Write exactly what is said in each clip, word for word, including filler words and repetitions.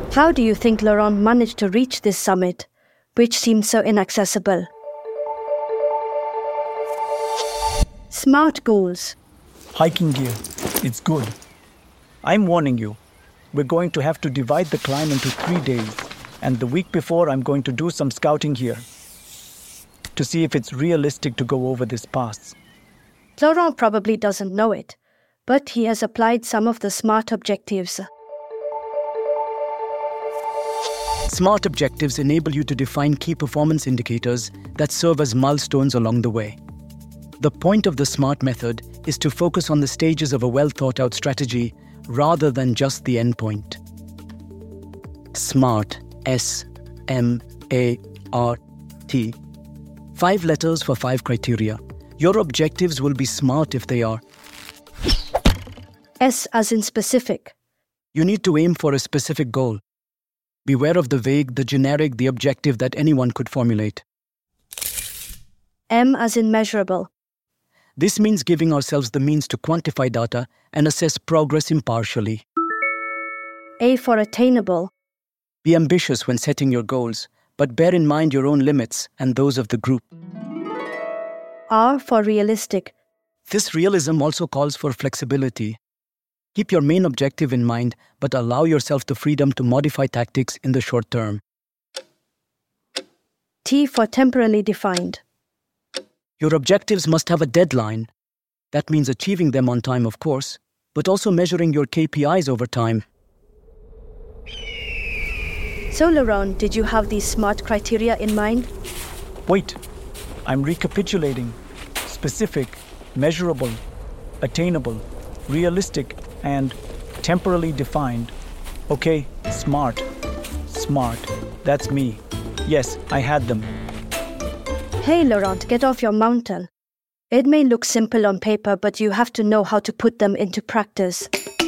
How do you think Laurent managed to reach this summit, which seemed so inaccessible? SMART goals. Hiking gear. It's good. I'm warning you. We're going to have to divide the climb into three days. And the week before, I'm going to do some scouting here to see if it's realistic to go over this pass. Laurent probably doesn't know it, but he has applied some of the SMART objectives. SMART objectives enable you to define key performance indicators that serve as milestones along the way. The point of the SMART method is to focus on the stages of a well-thought-out strategy rather than just the endpoint. SMART. S M A R T. Five letters for five criteria. Your objectives will be SMART if they are. S as in specific. You need to aim for a specific goal. Beware of the vague, the generic, the objective that anyone could formulate. M as in measurable. This means giving ourselves the means to quantify data and assess progress impartially. A for attainable. Be ambitious when setting your goals, but bear in mind your own limits and those of the group. R for realistic. This realism also calls for flexibility. Keep your main objective in mind, but allow yourself the freedom to modify tactics in the short term. T for temporally defined. Your objectives must have a deadline. That means achieving them on time, of course, but also measuring your K P Is over time. So, Laurent, did you have these SMART criteria in mind? Wait, I'm recapitulating. Specific, measurable, attainable, realistic, and temporally defined. Okay, SMART. SMART. That's me. Yes, I had them. Hey, Laurent, get off your mountain. It may look simple on paper, but you have to know how to put them into practice.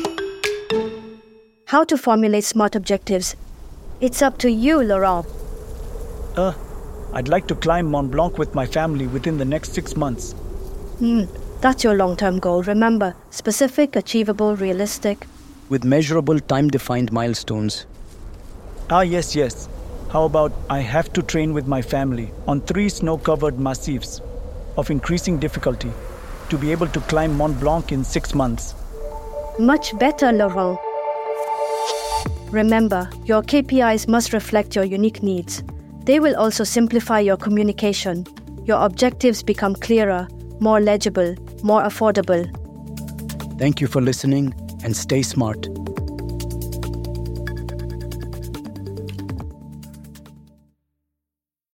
How to formulate SMART objectives. It's up to you, Laurent. Uh, I'd like to climb Mont Blanc with my family within the next six months. Hmm, that's your long-term goal. Remember, specific, achievable, realistic. With measurable, time-defined milestones. Ah, yes, yes. How about I have to train with my family on three snow-covered massifs of increasing difficulty to be able to climb Mont Blanc in six months. Much better, Laurent. Remember, your K P Is must reflect your unique needs. They will also simplify your communication. Your objectives become clearer, more legible, more affordable. Thank you for listening, and stay smart.